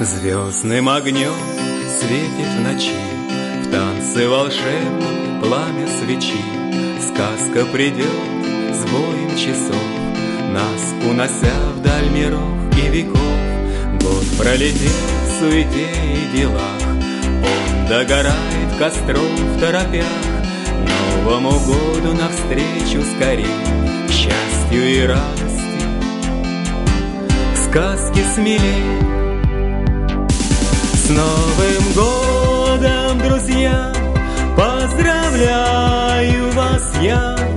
Звездным огнем светит в ночи, в танце волшебном пламя свечи. Сказка придет с боем часов, нас унося вдаль миров и веков. Год пролетел в суете и делах, он догорает костром в торопях. Новому году навстречу скорей, к счастью и радости, к сказке смелей. С Новым годом, друзья, поздравляю вас я!